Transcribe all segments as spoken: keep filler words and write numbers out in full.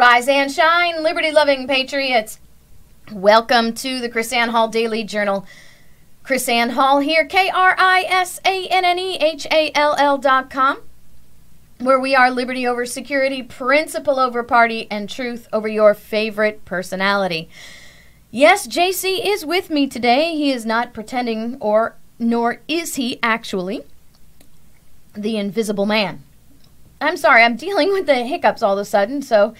Rise and shine, liberty-loving patriots. Welcome to the KrisAnne Hall Daily Journal. KrisAnne Hall here, K R I S A N N E H A L L dot com, where we are liberty over security, principle over party, and truth over your favorite personality. Yes, J C is with me today. He is not pretending, or nor is he actually the invisible man. I'm sorry, I'm dealing with the hiccups all of a sudden, so...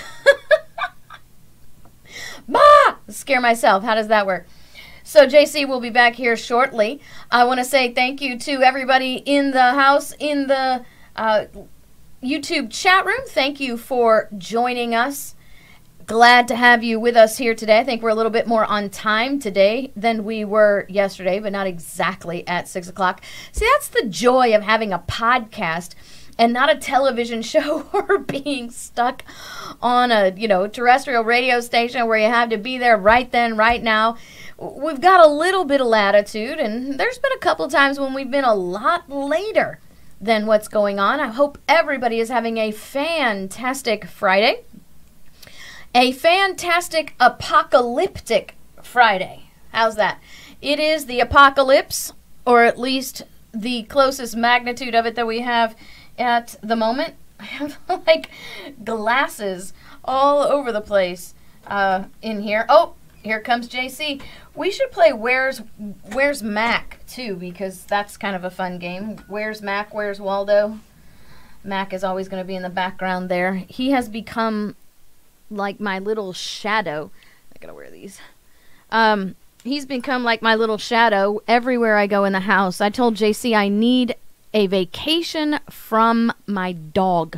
bah! Scare myself. How does that work? So J C will be back here shortly. I want to say thank you to everybody in the house, in the uh, YouTube chat room. Thank you for joining us. Glad to have you with us here today. I think we're a little bit more on time today than we were yesterday, but not exactly at six o'clock. See, that's the joy of having a podcast and not a television show or being stuck on a, you know, terrestrial radio station where you have to be there right then, right now. We've got a little bit of latitude, and there's been a couple times when we've been a lot later than what's going on. I hope everybody is having a fantastic Friday. A fantastic apocalyptic Friday. How's that? It is the apocalypse, or at least the closest magnitude of it that we have at the moment. I have like glasses all over the place uh, in here. Oh, here comes J C. We should play Where's Where's Mac too, because that's kind of a fun game. Where's Mac? Where's Waldo? Mac is always going to be in the background there. He has become like my little shadow. I gotta wear these. Um, he's become like my little shadow everywhere I go in the house. I told J C I need a vacation from my dog.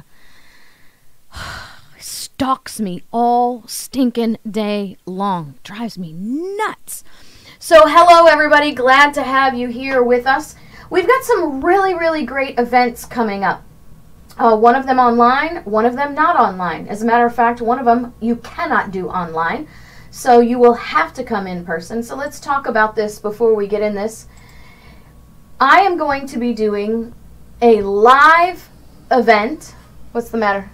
Stalks me all stinking day long. Drives me nuts. So hello everybody, glad to have you here with us. We've got some really, really great events coming up. Uh, one of them online, one of them not online. As a matter of fact, one of them you cannot do online. So you will have to come in person. So let's talk about this before we get in this. I am going to be doing a live event. What's the matter?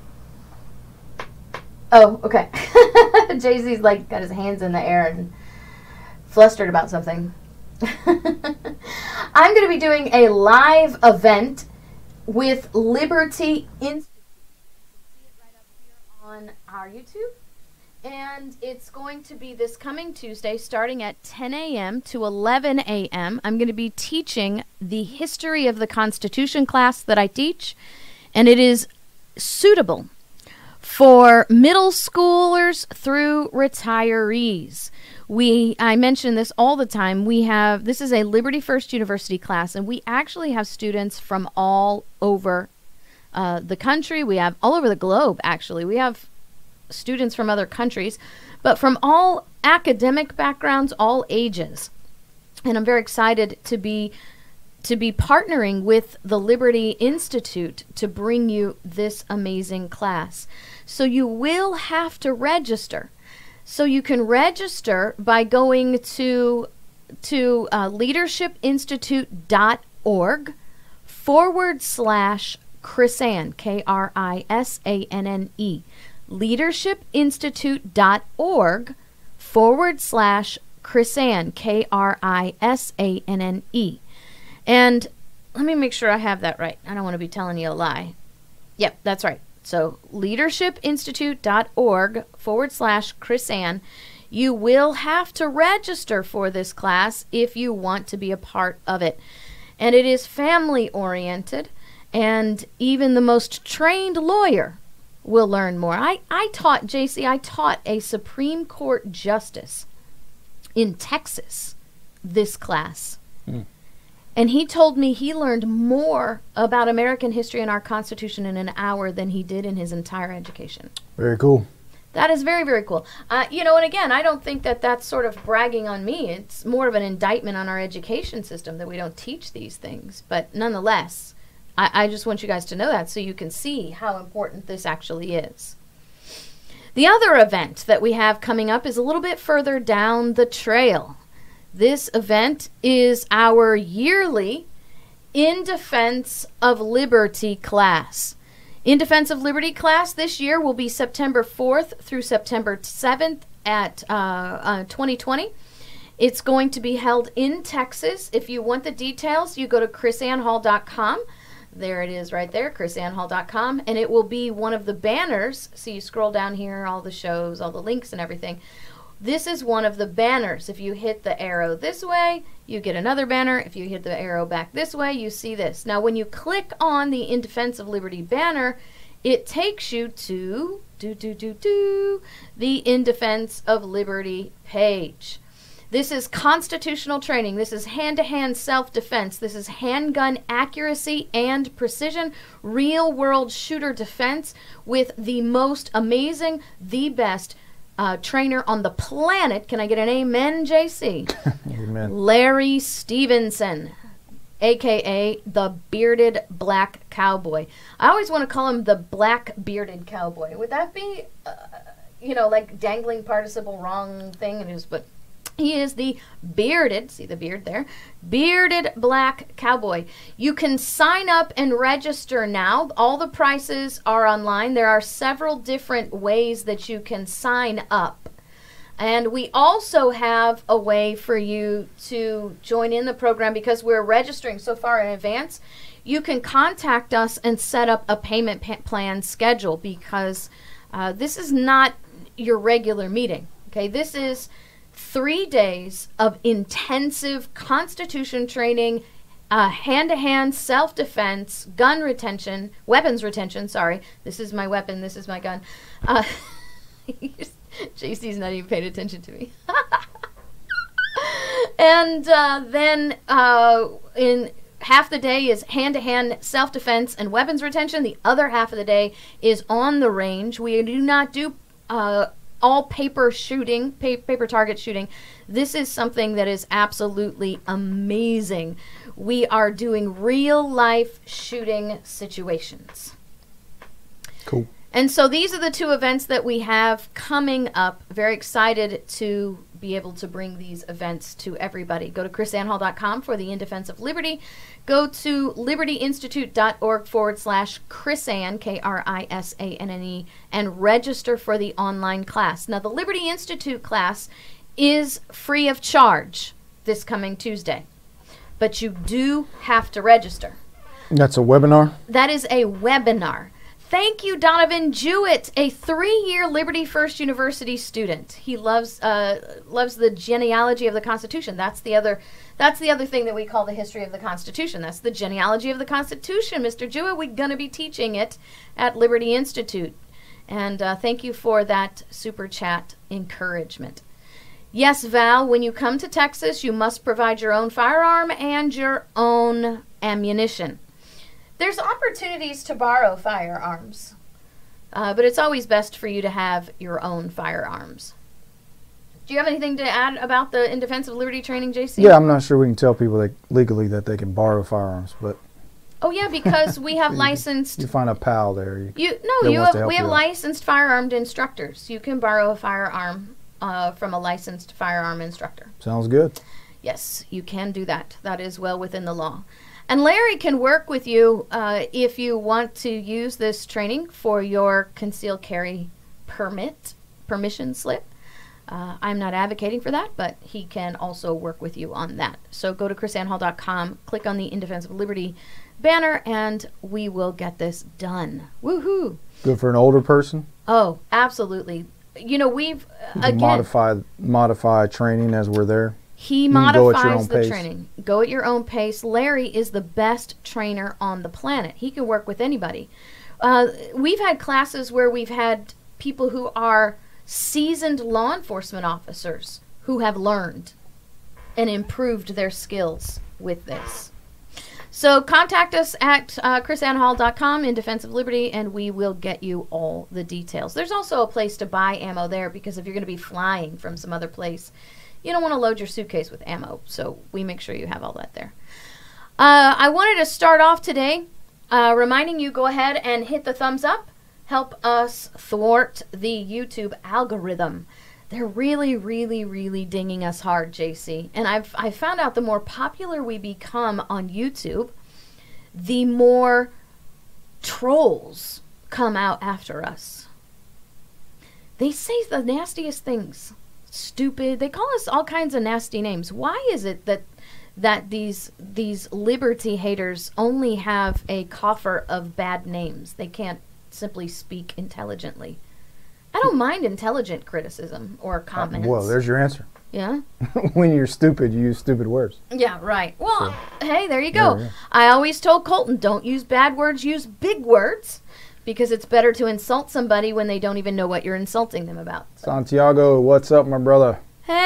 Oh, okay. Jay Z's like got his hands in the air and flustered about something. I'm going to be doing a live event with Liberty Institute. You can see it right up here on our YouTube. And it's going to be this coming Tuesday starting at ten a m to eleven a m I'm going to be teaching the History of the Constitution class that I teach, and it is suitable for middle schoolers through retirees. We, I mention this all the time, we have, this is a Liberty First University class, and we actually have students from all over uh, the country. We have all over the globe, actually. We have students from other countries, but from all academic backgrounds, all ages. And I'm very excited to be to be partnering with the Liberty Institute to bring you this amazing class. So you will have to register. So you can register by going to to uh, leadershipinstitute.org forward slash KrisAnne, K R I S A N N E. leadershipinstitute.org forward slash KrisAnne, K R I S A N N E. And let me make sure I have that right. I don't want to be telling you a lie. Yep, that's right. So leadershipinstitute.org forward slash KrisAnne. You will have to register for this class if you want to be a part of it. And it is family oriented, and even the most trained lawyer will learn more. I, I taught, J C, I taught a Supreme Court justice in Texas this class. Mm. And he told me he learned more about American history and our Constitution in an hour than he did in his entire education. Very cool. That is very, very cool. Uh, you know, and again, I don't think that that's sort of bragging on me. It's more of an indictment on our education system that we don't teach these things. But nonetheless, I, I just want you guys to know that so you can see how important this actually is. The other event that we have coming up is a little bit further down the trail. This event is our yearly In Defense of Liberty class. In Defense of Liberty class this year will be September fourth through September seventh at uh, uh, twenty twenty. It's going to be held in Texas. If you want the details, you go to chris ann hall dot com. There it is right there, chris ann hall dot com. And it will be one of the banners. So you scroll down here, all the shows, all the links and everything. This is one of the banners. If you hit the arrow this way, you get another banner. If you hit the arrow back this way, you see this. Now, when you click on the In Defense of Liberty banner, it takes you to do, do, do, do, the In Defense of Liberty page. This is constitutional training. This is hand-to-hand self-defense. This is handgun accuracy and precision, real-world shooter defense with the most amazing, the best Uh, trainer on the planet. Can I get an amen, J C? Amen. Larry Stevenson, a k a the Bearded Black Cowboy. I always want to call him the Black Bearded Cowboy. Would that be, uh, you know, like dangling participle wrong thing? It is, but he is the bearded, see the beard there, Bearded Black Cowboy. You can sign up and register now. All the prices are online. There are several different ways that you can sign up. And we also have a way for you to join in the program because we're registering so far in advance. You can contact us and set up a payment pa- plan schedule because uh, this is not your regular meeting. Okay, this is three days of intensive Constitution training, uh, hand-to-hand self-defense, gun retention, weapons retention, sorry. This is my weapon, this is my gun. Uh, J C's not even paying attention to me. And uh, then uh, in half the day is hand-to-hand self-defense and weapons retention. The other half of the day is on the range. We do not do uh, all paper shooting, pa- paper target shooting. This is something that is absolutely amazing. We are doing real life shooting situations. Cool. And so these are the two events that we have coming up. Very excited to be able to bring these events to everybody. Go to chris ann hall dot com for the In Defense of Liberty. Go to libertyinstitute.org forward slash Krisanne, K R I S A N N E, and register for the online class. Now, the Liberty Institute class is free of charge this coming Tuesday, but you do have to register. That's a webinar? That is a webinar. Thank you, Donovan Jewett, a three-year Liberty First University student. He loves uh, loves the genealogy of the Constitution. That's the other that's the other thing that we call the history of the Constitution. That's the genealogy of the Constitution, Mister Jewett. We're going to be teaching it at Liberty Institute. And uh, thank you for that super chat encouragement. Yes, Val, when you come to Texas, you must provide your own firearm and your own ammunition. There's opportunities to borrow firearms, uh, but it's always best for you to have your own firearms. Do you have anything to add about the In Defense of Liberty training, J C? Yeah, I'm not sure we can tell people that legally that they can borrow firearms, but Oh yeah, because we have licensed. you find a pal there. You, You no, that you wants to have help we have you out. licensed firearmed instructors. You can borrow a firearm uh, from a licensed firearm instructor. Sounds good. Yes, you can do that. That is well within the law. And Larry can work with you uh, if you want to use this training for your concealed carry permit, permission slip. Uh, I'm not advocating for that, but he can also work with you on that. So go to chris ann hall dot com, click on the In Defense of Liberty banner, and we will get this done. Woohoo! Good for an older person. Oh, absolutely. You know, we've, You uh, can again... modify modify training as we're there. He You can go at your modifies own the pace. training. Go at your own pace. Larry is the best trainer on the planet. He can work with anybody. Uh, we've had classes where we've had people who are seasoned law enforcement officers who have learned and improved their skills with this. So contact us at uh, chris ann hall dot com in Defense of Liberty, and we will get you all the details. There's also a place to buy ammo there because if you're going to be flying from some other place, you don't want to load your suitcase with ammo, so we make sure you have all that there. Uh, I wanted to start off today uh, reminding you, go ahead and hit the thumbs up. Help us thwart the YouTube algorithm. They're really, really, really dinging us hard, J C. And I've I found out the more popular we become on YouTube, the more trolls come out after us. They say the nastiest things. Stupid. They call us all kinds of nasty names. Why is it that that these these liberty haters only have a coffer of bad names? They can't simply speak intelligently. I don't mind intelligent criticism or comments. Uh, well, there's your answer. Yeah? When you're stupid, you use stupid words. Yeah, right. Well, So- hey, there you go. Yeah, yeah. I always told Colton, don't use bad words, use big words, because it's better to insult somebody when they don't even know what you're insulting them about. Santiago, what's up, my brother?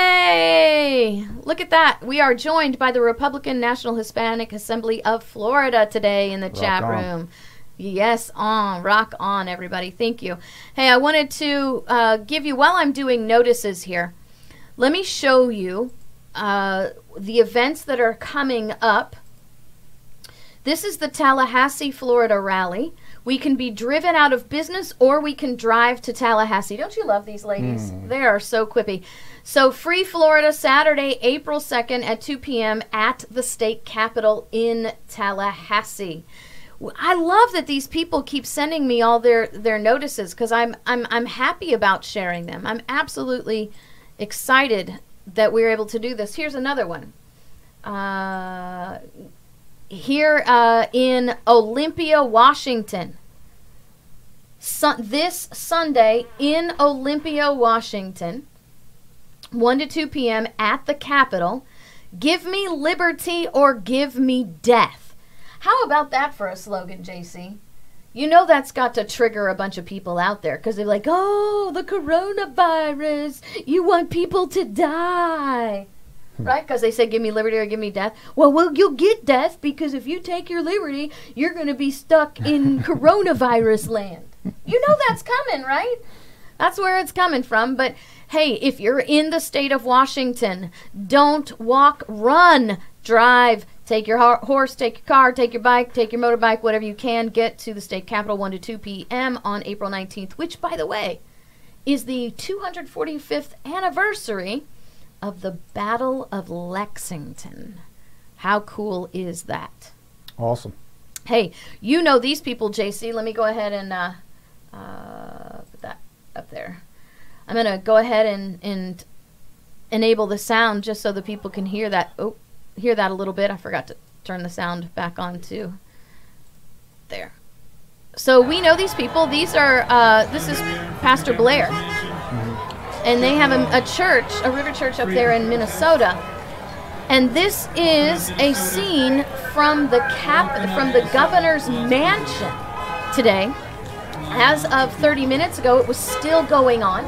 Hey, look at that. We are joined by the Republican National Hispanic Assembly of Florida today in the Rock chat on. room. Yes, on. Rock on, everybody. Thank you. Hey, I wanted to uh, give you, while I'm doing notices here, let me show you uh, the events that are coming up. This is the Tallahassee, Florida rally. We can be driven out of business or we can drive to Tallahassee. Don't you love these ladies? Mm. They are so quippy. So Free Florida, Saturday, April second at two p.m. at the state capitol in Tallahassee. I love that these people keep sending me all their, their notices because I'm, I'm, I'm happy about sharing them. I'm absolutely excited that we're able to do this. Here's another one. Uh, here uh, in Olympia, Washington. Sun- this Sunday in Olympia, Washington, one to two p.m. at the Capitol. Give me liberty or give me death. How about that for a slogan, J C? You know that's got to trigger a bunch of people out there because they're like, oh, the coronavirus. You want people to die. Right? Because they say, give me liberty or give me death. Well, well, you'll get death because if you take your liberty, you're going to be stuck in coronavirus land. You know that's coming, right? That's where it's coming from. But, hey, if you're in the state of Washington, don't walk, run, drive. Take your ho- horse, take your car, take your bike, take your motorbike, whatever you can. Get to the state capitol one to two p.m. on April nineteenth, which, by the way, is the two hundred forty-fifth anniversary of the Battle of Lexington. How cool is that? Awesome. Hey, you know these people, J C. Let me go ahead and uh, uh, put that up there. I'm going to go ahead and, and enable the sound just so the people can hear that. Oh, hear that a little bit. I forgot to turn the sound back on too. There. So we know these people. These are, uh, this is Pastor Blair. And they have a, a church, a river church up there in Minnesota. And this is a scene from the cap, from the governor's mansion today. As of thirty minutes ago, it was still going on.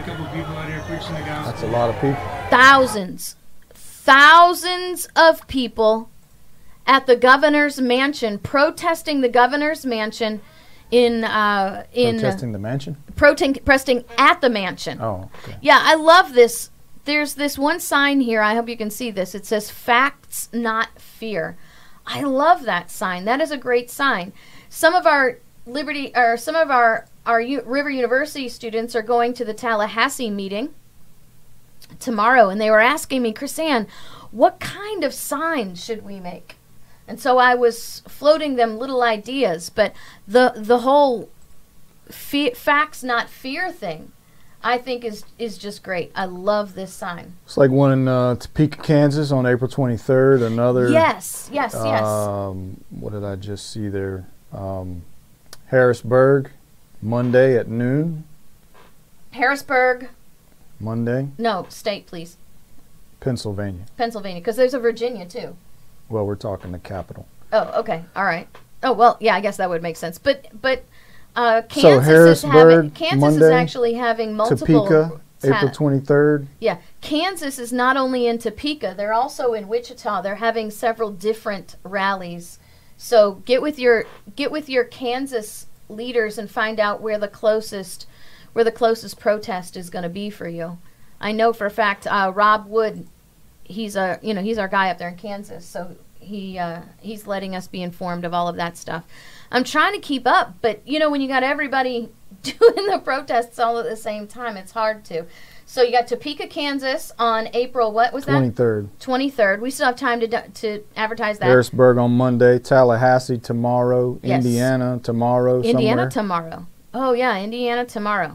That's a lot of people. Thousands, thousands of people at the governor's mansion, protesting the governor's mansion in uh, in Protesting the mansion? protesting at the mansion. Oh, okay. Yeah, I love this. There's this one sign here. I hope you can see this. It says "Facts, Not Fear." I love that sign. That is a great sign. Some of our Liberty, or some of our our U- River University students are going to the Tallahassee meeting tomorrow, and they were asking me, Chrisanne, what kind of sign should we make? And so I was floating them little ideas, but the the whole fe- facts not fear thing, I think is is just great. I love this sign. It's like one in uh, Topeka, Kansas on April twenty-third. Another. Yes, yes, yes. Um, what did I just see there? Um, Harrisburg, Monday at noon. Harrisburg. Monday. No, state, please. Pennsylvania. Pennsylvania, because there's a Virginia too. Well, we're talking the capital. Oh, okay, all right. Oh well, yeah, I guess that would make sense. But but uh, Kansas So is Harrisburg, having Kansas Monday, is actually having multiple. Topeka, ta- April twenty-third. Yeah, Kansas is not only in Topeka; they're also in Wichita. They're having several different rallies. So get with your get with your Kansas leaders and find out where the closest where the closest protest is going to be for you. I know for a fact uh, Rob Wood, he's a you know he's our guy up there in Kansas, so he uh, he's letting us be informed of all of that stuff. I'm trying to keep up, but you know, when you got everybody doing the protests all at the same time, it's hard to. So you got Topeka, Kansas on April, what was that? twenty-third. twenty-third. We still have time to to advertise that. Harrisburg on Monday, Tallahassee tomorrow, Yes. Indiana tomorrow Indiana somewhere. tomorrow. Oh, yeah, Indiana tomorrow.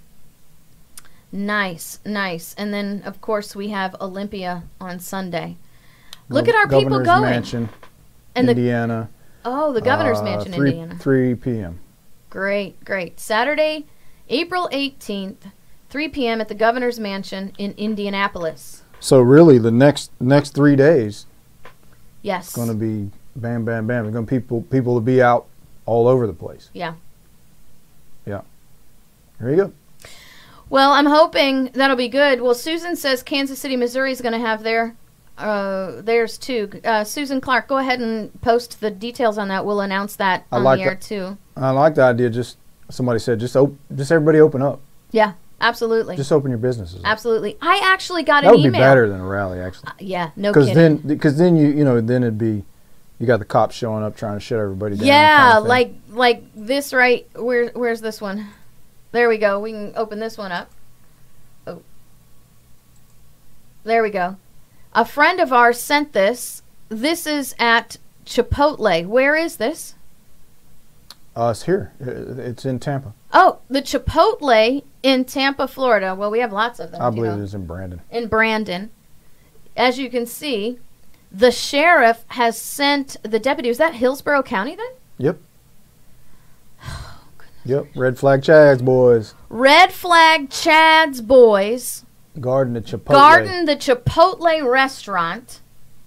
Nice, nice. And then, of course, we have Olympia on Sunday. Look Gov- at our people Governor's going. Mansion, And the Indiana. oh, the Governor's uh, Mansion, three, Indiana. three p.m. Great, great. Saturday, April eighteenth, three p.m. at the Governor's Mansion in Indianapolis. So really, the next next three days Yes. is going to be bam, bam, bam. There's going to people people to be out all over the place. Yeah. Yeah. There you go. Well, I'm hoping that'll be good. Well, Susan says Kansas City, Missouri is going to have their uh, theirs too. Uh, Susan Clark, go ahead and post the details on that. We'll announce that I on like the air that. too. I like the idea. Just somebody said, just op- just everybody open up. Yeah, absolutely. Just open your businesses. up. Absolutely. I actually got That an would email. be better than a rally, actually. Uh, yeah, no Because kidding. then, because then you you know then it'd be, you got the cops showing up trying to shut everybody down. yeah, kind of thing. like like this right. Where where's this one? There we go. We can open this one up. Oh, there we go. A friend of ours sent this. This is at Chipotle. Where is this? Uh, it's here. Uh, It's in Tampa. Oh, the Chipotle in Tampa, Florida. Well, we have lots of them. I you believe know, it's in Brandon. in Brandon. As you can see, the sheriff has sent the deputy. Was that Hillsborough County then? Yep. Yep. Red flag Chads boys. Red Flag Chad's boys Guarding the Chipotle. garden the Chipotle restaurant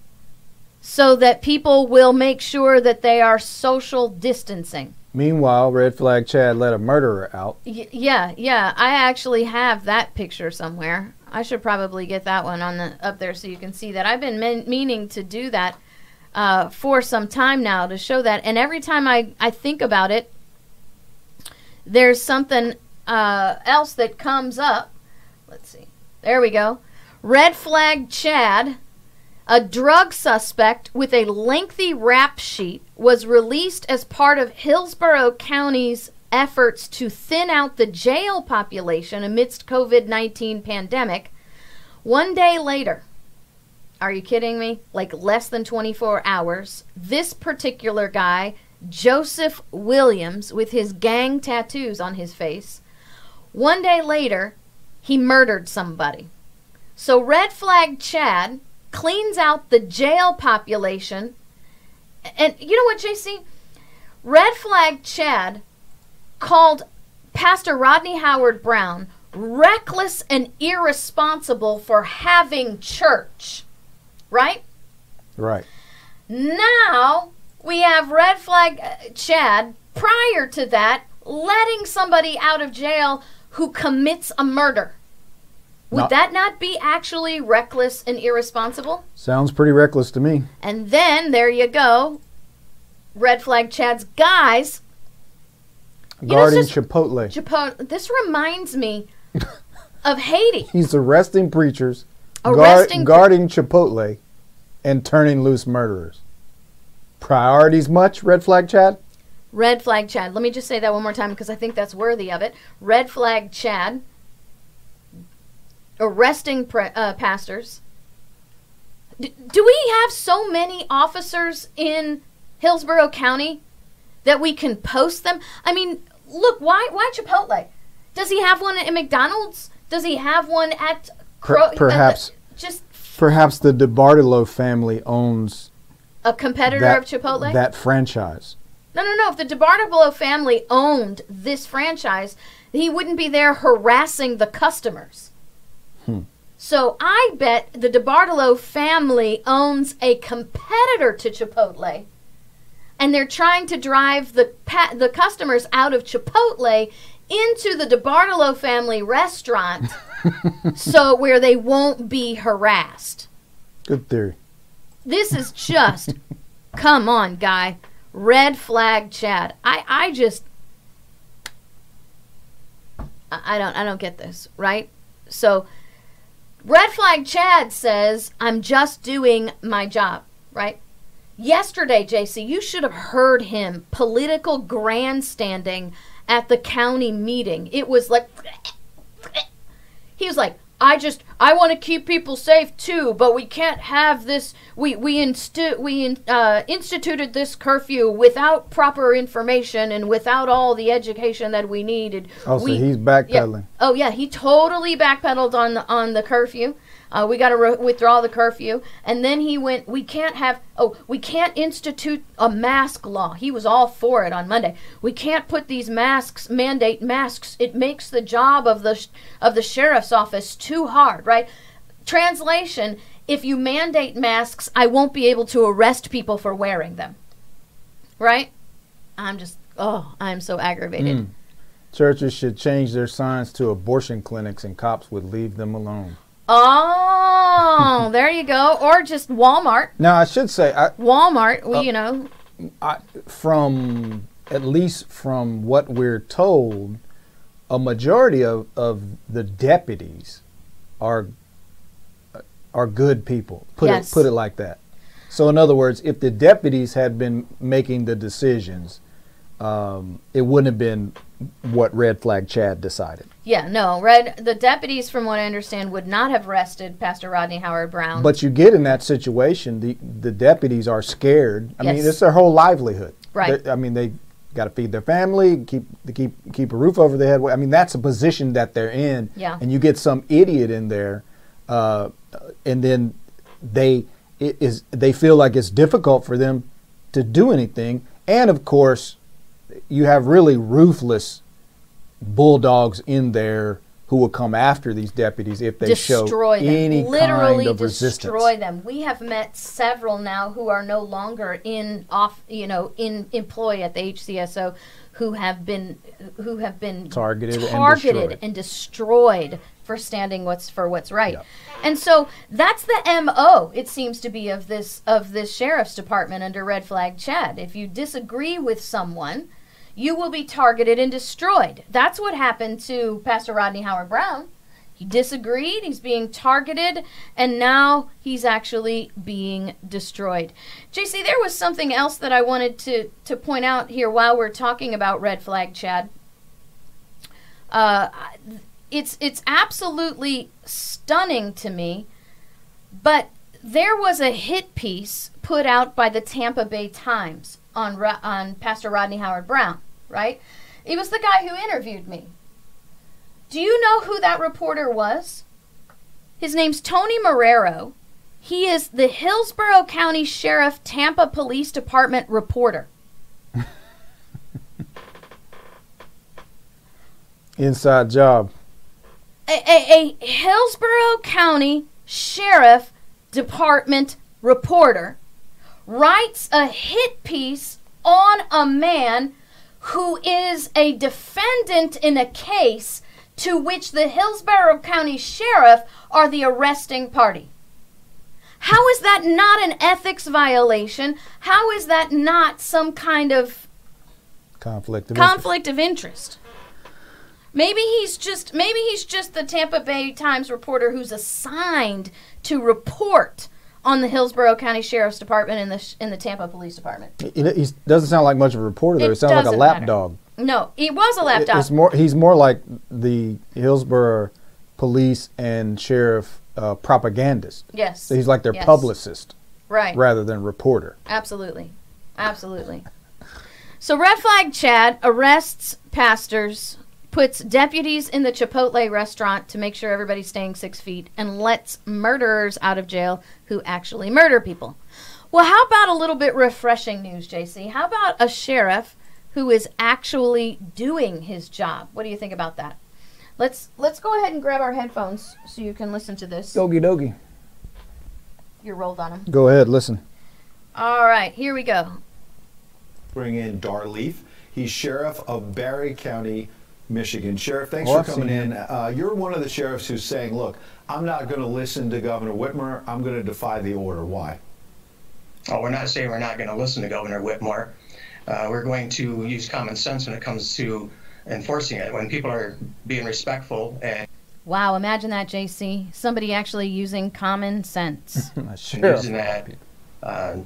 so that people will make sure that they are social distancing. Meanwhile, Red flag Chad let a murderer out. Y- yeah, yeah. I actually have that picture somewhere. I should probably get that one on the up there so you can see that. I've been men- meaning to do that uh, for some time now to show that. And every time I, I think about it, there's something uh, else that comes up. Let's see. There we go. Red Flag Chad, a drug suspect with a lengthy rap sheet, was released as part of Hillsborough County's efforts to thin out the jail population amidst COVID nineteen pandemic. One day later, are you kidding me? Like less than twenty-four hours, this particular guy, Joseph Williams, with his gang tattoos on his face, one day later, he murdered somebody. So Red Flag Chad cleans out the jail population. And you know what, J C? Red Flag Chad called Pastor Rodney Howard Brown reckless and irresponsible for having church. Right? Right. Now we have Red Flag uh, Chad, prior to that, letting somebody out of jail who commits a murder. Would Not- that not be actually reckless and irresponsible? Sounds pretty reckless to me. And then, there you go, Red Flag Chad's guys. You know, Guarding it's just- Chipotle. Japan, this reminds me of Haiti. He's arresting preachers, Arresting guard, guarding Chipotle, and turning loose murderers. Priorities much, Red flag Chad? Red Flag Chad. Let me just say that one more time because I think that's worthy of it. Red Flag Chad arresting pre- uh, pastors. D- do we have so many officers in Hillsborough County that we can post them? I mean, look, why why Chipotle? Does he have one at McDonald's? Does he have one at Cro- Per- perhaps. uh, just Perhaps the DeBartolo family owns a competitor that, of Chipotle? that franchise. No, no, no. If the DeBartolo family owned this franchise, he wouldn't be there harassing the customers. Hmm. So I bet the DeBartolo family owns a competitor to Chipotle, and they're trying to drive the pa- the customers out of Chipotle into the DeBartolo family restaurant, so where they won't be harassed. Good theory. This is just, come on, guy. Red Flag Chad. I, I just, I I don't, I don't get this, right? So, Red Flag Chad says, I'm just doing my job, right? Yesterday, J C, you should have heard him political grandstanding at the county meeting. It was like, he was like, I just, I want to keep people safe too, but we can't have this, we we, insti- we in, uh, instituted this curfew without proper information and without all the education that we needed. Oh, so we, he's backpedaling. Yeah, oh yeah, he totally backpedaled on the, on the curfew. Uh, we got to re- withdraw the curfew. And then he went, we can't have, oh, we can't institute a mask law. He was all for it on Monday. We can't put these masks, mandate masks. It makes the job of the sh- of the sheriff's office too hard, right? Translation, if you mandate masks, I won't be able to arrest people for wearing them. Right? I'm just, oh, I'm so aggravated. Mm. Churches should change their signs to abortion clinics and cops would leave them alone. Oh, there you go. Or just Walmart. Now, I should say, I, Walmart, we, uh, you know. I, from, at least from what we're told, a majority of, of the deputies are are good people. Put Yes. it put it like that. So, in other words, if the deputies had been making the decisions, um, it wouldn't have been what Red Flag Chad decided. Yeah, no, Red. The deputies, from what I understand, would not have arrested Pastor Rodney Howard-Browne. But you get in that situation, the the deputies are scared. I Yes. mean, it's their whole livelihood. Right. They're- I mean, they got to feed their family, keep to keep keep a roof over their head. I mean, that's a position that they're in. Yeah. And you get some idiot in there, uh, and then they it is they feel like it's difficult for them to do anything. And of course, you have really ruthless bulldogs in there who will come after these deputies if they destroy show them. any Literally kind of destroy resistance. them. We have met several now who are no longer in off, you know, in employ at the H C S O, who have been who have been Targeted and targeted destroyed. and destroyed for standing what's for what's right. Yep. And so that's the M O, it seems to be, of this of this sheriff's department under Red Flag Chad. If you disagree with someone, you will be targeted and destroyed. That's what happened to Pastor Rodney Howard-Browne. He disagreed, he's being targeted, and now he's actually being destroyed. J C, there was something else that I wanted to, to point out here while we're talking about Red Flag Chad. Uh, it's, it's absolutely stunning to me, but there was a hit piece put out by the Tampa Bay Times on Ro- on Pastor Rodney Howard-Browne, right? It was the guy who interviewed me. Do you know who that reporter was? His name's Tony Marrero. He is the Hillsborough County Sheriff Tampa Police Department reporter. Inside job. A, a, a Hillsborough County Sheriff Department reporter writes a hit piece on a man who is a defendant in a case to which the Hillsborough County Sheriff are the arresting party. How is that not an ethics violation? How is that not some kind of Conflict of conflict of interest? Maybe he's just maybe he's just the Tampa Bay Times reporter who's assigned to report on the Hillsborough County Sheriff's Department and the in the Tampa Police Department. He, he doesn't sound like much of a reporter, though. It He sounds like a doesn't lap matter. dog. No, he was a lapdog. It's more. He's more like the Hillsborough police and sheriff uh, propagandist. Yes. So he's like their Yes. publicist Right. rather than reporter. Absolutely. Absolutely. So Red Flag Chad arrests pastors, puts deputies in the Chipotle restaurant to make sure everybody's staying six feet, and lets murderers out of jail who actually murder people. Well, how about a little bit refreshing news, J C? How about a sheriff who is actually doing his job? What do you think about that? Let's let's go ahead and grab our headphones so you can listen to this. Okie dokie. You're rolled on them. Go ahead, listen. All right, here we go. Bring in Darleaf. He's sheriff of Barry County, Michigan. Sheriff, thanks Oh, for I've coming seen in. Uh, you're one of the sheriffs who's saying, look, I'm not going to listen to Governor Whitmer. I'm going to defy the order. Why? Oh, we're not saying we're not going to listen to Governor Whitmore. Uh, we're going to use common sense when it comes to enforcing it. When people are being respectful and Wow, imagine that, J C. Somebody actually using common sense. Sheriff. using that uh,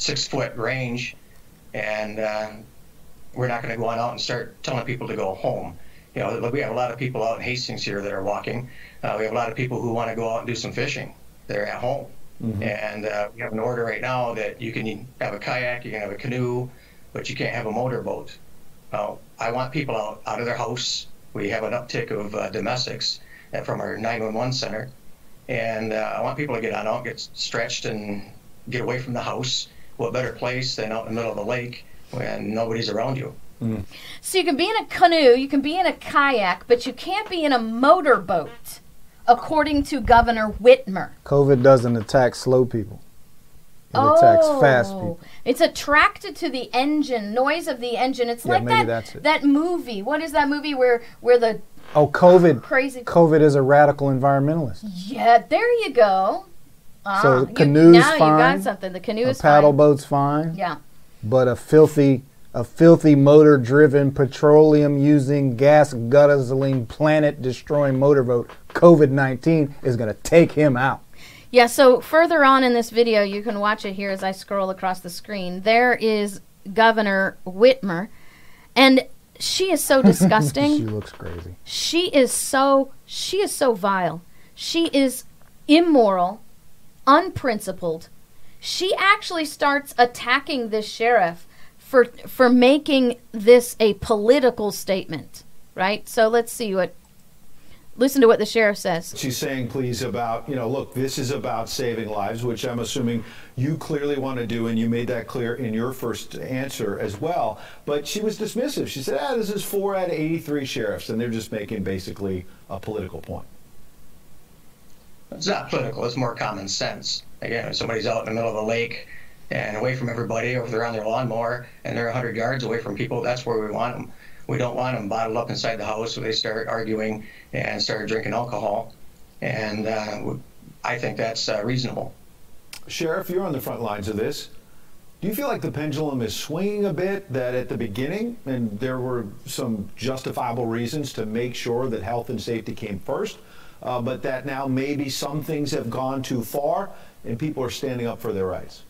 six foot range, and uh, we're not going to go on out and start telling people to go home. You know, we have a lot of people out in Hastings here that are walking. Uh, we have a lot of people who want to go out and do some fishing. They're at home. Mm-hmm. And uh, we have an order right now that you can have a kayak, you can have a canoe, but you can't have a motorboat. Now, I want people out, out of their house. We have an uptick of uh, domestics from our nine one one center. And uh, I want people to get on out, get stretched, and get away from the house. What better place than out in the middle of the lake when nobody's around you? Mm. So you can be in a canoe, you can be in a kayak, but you can't be in a motorboat, according to Governor Whitmer. COVID doesn't attack slow people. It oh, attacks fast people. It's attracted to the engine, noise of the engine. It's Yeah, like maybe that that's it. that movie. What is that movie where where the Oh, COVID. crazy COVID is a radical environmentalist. Yeah, there you go. Ah, So you- canoe's now fine, you got something. The canoe A is paddle fine. boat's fine. Yeah. But a filthy, a filthy motor-driven, petroleum-using, gas-guzzling, planet-destroying motorboat, COVID nineteen, is going to take him out. Yeah, so further on in this video, you can watch it here as I scroll across the screen. There is Governor Whitmer, and she is so disgusting. She looks crazy. She is so, she is so vile. She is immoral, unprincipled. She actually starts attacking this sheriff for for making this a political statement, right? So let's see what, listen to what the sheriff says. She's saying, please, about, you know, look, this is about saving lives, which I'm assuming you clearly want to do, and you made that clear in your first answer as well. But she was dismissive. She said, ah, this is four out of eighty-three sheriffs, and they're just making basically a political point. It's not political, it's more common sense. Again, if somebody's out in the middle of a lake and away from everybody, or if they're on their lawnmower and they're one hundred yards away from people, that's where we want them. We don't want them bottled up inside the house where they start arguing and start drinking alcohol. And uh, I think that's uh, reasonable. Sheriff, you're on the front lines of this. Do you feel like the pendulum is swinging a bit, that at the beginning, and there were some justifiable reasons to make sure that health and safety came first, uh, but that now maybe some things have gone too far and people are standing up for their rights?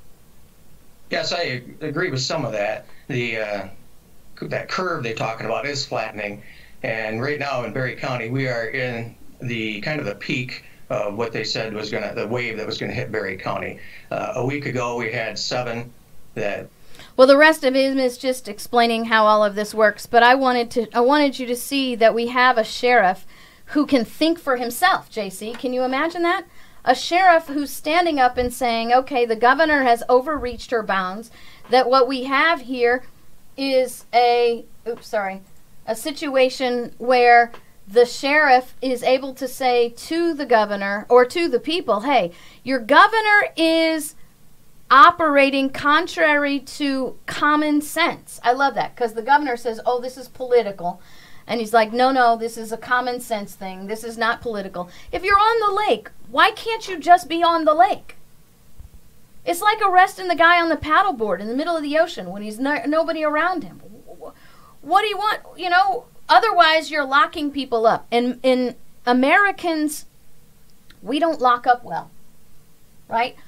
Yes, I agree with some of that. The uh, that curve they're talking about is flattening, and right now in Berry County we are in the kind of the peak of what they said was going to, the wave that was going to hit Berry County. Uh, a week ago we had seven that. Well, the rest of him is just explaining how all of this works, but I wanted to I wanted you to see that we have a sheriff who can think for himself, J C. Can you imagine that? A sheriff who's standing up and saying, okay, the governor has overreached her bounds, that what we have here is a, oops, sorry, a situation where the sheriff is able to say to the governor or to the people, hey, your governor is operating contrary to common sense. I love that, because the governor says, oh, this is political. And he's like, no, no, this is a common sense thing. This is not political. If you're on the lake, why can't you just be on the lake? It's like arresting the guy on the paddleboard in the middle of the ocean when he's no, nobody around him. What do you want? You know, otherwise you're locking people up. And in Americans, we don't lock up well, right?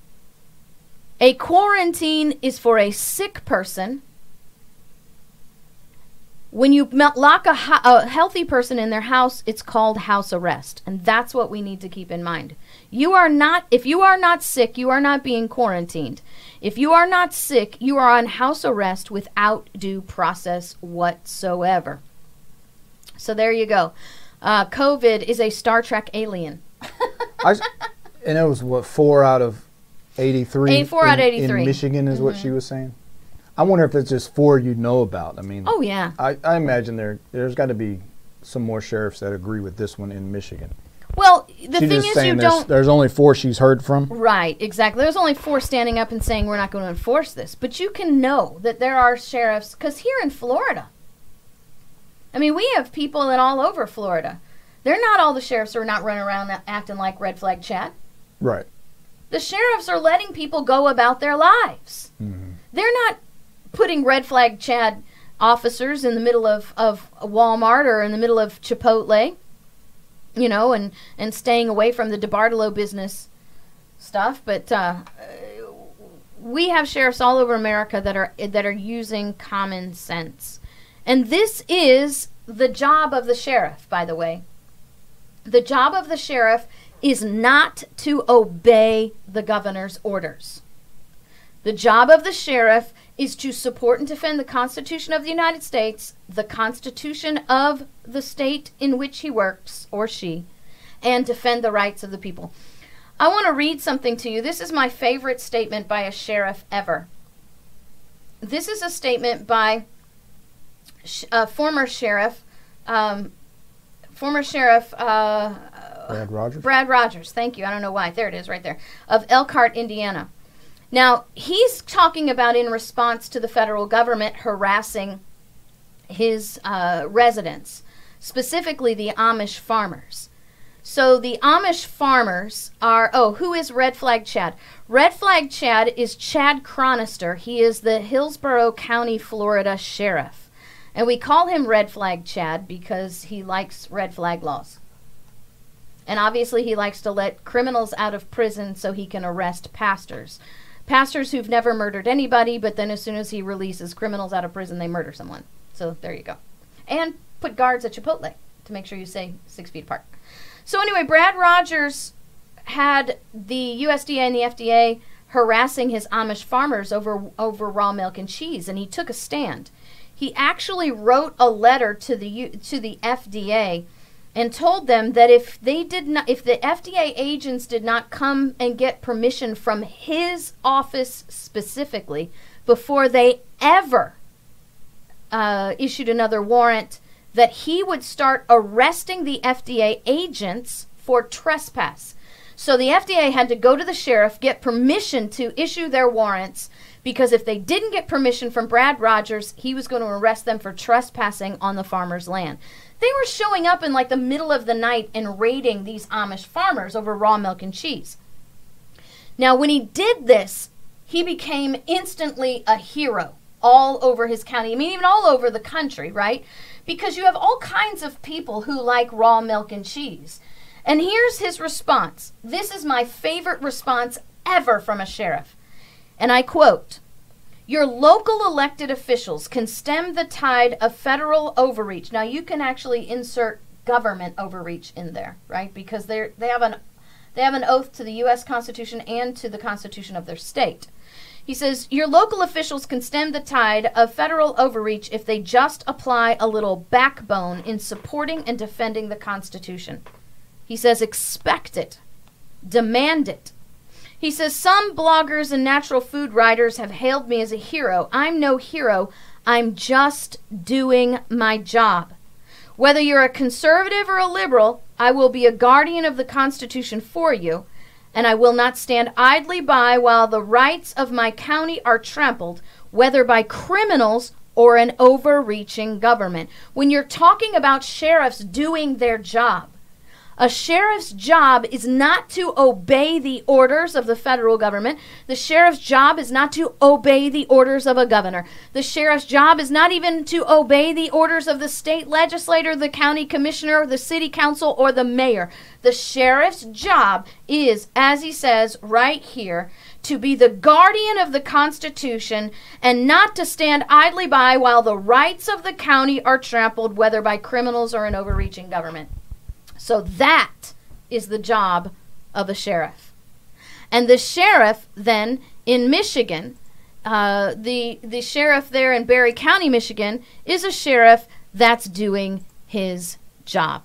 A quarantine is for a sick person. When you lock a, a healthy person in their house, it's called house arrest. And that's what we need to keep in mind. You are not, if you are not sick, you are not being quarantined. If you are not sick, you are on house arrest without due process whatsoever. So there you go. Uh, COVID is a Star Trek alien. I, and it was, what, four out of eighty-three? Eight, four in, out of eighty-three. In Michigan is Mm-hmm. what she was saying? I wonder if it's just four you know about. I mean, Oh, yeah. I, I imagine there there's got to be some more sheriffs that agree with this one in Michigan. Well, the She's thing just is saying you there's, don't... there's only four she's heard from. Right, exactly. There's only four standing up and saying we're not going to enforce this. But you can know that there are sheriffs, because here in Florida, I mean, we have people in all over Florida. They're not all the sheriffs who are not running around acting like red flag Chad. Right. The sheriffs are letting people go about their lives. Mm-hmm. They're not putting red flag Chad officers in the middle of, of Walmart or in the middle of Chipotle, you know, and, and staying away from the DeBartolo business stuff. But uh, we have sheriffs all over America that are that are using common sense. And this is the job of the sheriff, by the way. The job of the sheriff is not to obey the governor's orders. The job of the sheriff is to support and defend the Constitution of the United States, the Constitution of the state in which he works, or she, and defend the rights of the people. I want to read something to you. This is my favorite statement by a sheriff ever. This is a statement by a former sheriff, um, former sheriff uh, Brad Rogers. Brad Rogers. Thank you. I don't know why. There it is, right there. Of Elkhart, Indiana. Now, he's talking about in response to the federal government harassing his uh, residents, specifically the Amish farmers. So the Amish farmers are, oh, who is Red Flag Chad? Red Flag Chad is Chad Chronister. He is the Hillsborough County, Florida sheriff. And we call him Red Flag Chad because he likes red flag laws. And obviously he likes to let criminals out of prison so he can arrest pastors. Pastors who've never murdered anybody, but then as soon as he releases criminals out of prison, they murder someone. So there you go. And put guards at Chipotle to make sure you stay six feet apart. So anyway, Brad Rogers had the U S D A and the F D A harassing his Amish farmers over over raw milk and cheese, and he took a stand. He actually wrote a letter to the U, to the F D A and told them that if they did not, if the F D A agents did not come and get permission from his office specifically before they ever uh, issued another warrant, that he would start arresting the F D A agents for trespass. So the F D A had to go to the sheriff, get permission to issue their warrants, because if they didn't get permission from Brad Rogers, he was going to arrest them for trespassing on the farmer's land. They were showing up in like the middle of the night and raiding these Amish farmers over raw milk and cheese. Now, when he did this, he became instantly a hero all over his county. I mean, even all over the country, right? Because you have all kinds of people who like raw milk and cheese. And here's his response. This is my favorite response ever from a sheriff. And I quote, "Your local elected officials can stem the tide of federal overreach." Now, you can actually insert government overreach in there, right? Because they're, they have an they have an oath to the U S Constitution and to the Constitution of their state. He says, "Your local officials can stem the tide of federal overreach if they just apply a little backbone in supporting and defending the Constitution." He says, "Expect it. Demand it." He says, "Some bloggers and natural food writers have hailed me as a hero. I'm no hero. I'm just doing my job. Whether you're a conservative or a liberal, I will be a guardian of the Constitution for you, and I will not stand idly by while the rights of my county are trampled, whether by criminals or an overreaching government." When you're talking about sheriffs doing their job, a sheriff's job is not to obey the orders of the federal government. The sheriff's job is not to obey the orders of a governor. The sheriff's job is not even to obey the orders of the state legislator, the county commissioner, the city council, or the mayor. The sheriff's job is, as he says right here, to be the guardian of the Constitution and not to stand idly by while the rights of the county are trampled, whether by criminals or an overreaching government. So that is the job of a sheriff. And the sheriff then in Michigan, uh, the, the sheriff there in Berry County, Michigan, is a sheriff that's doing his job.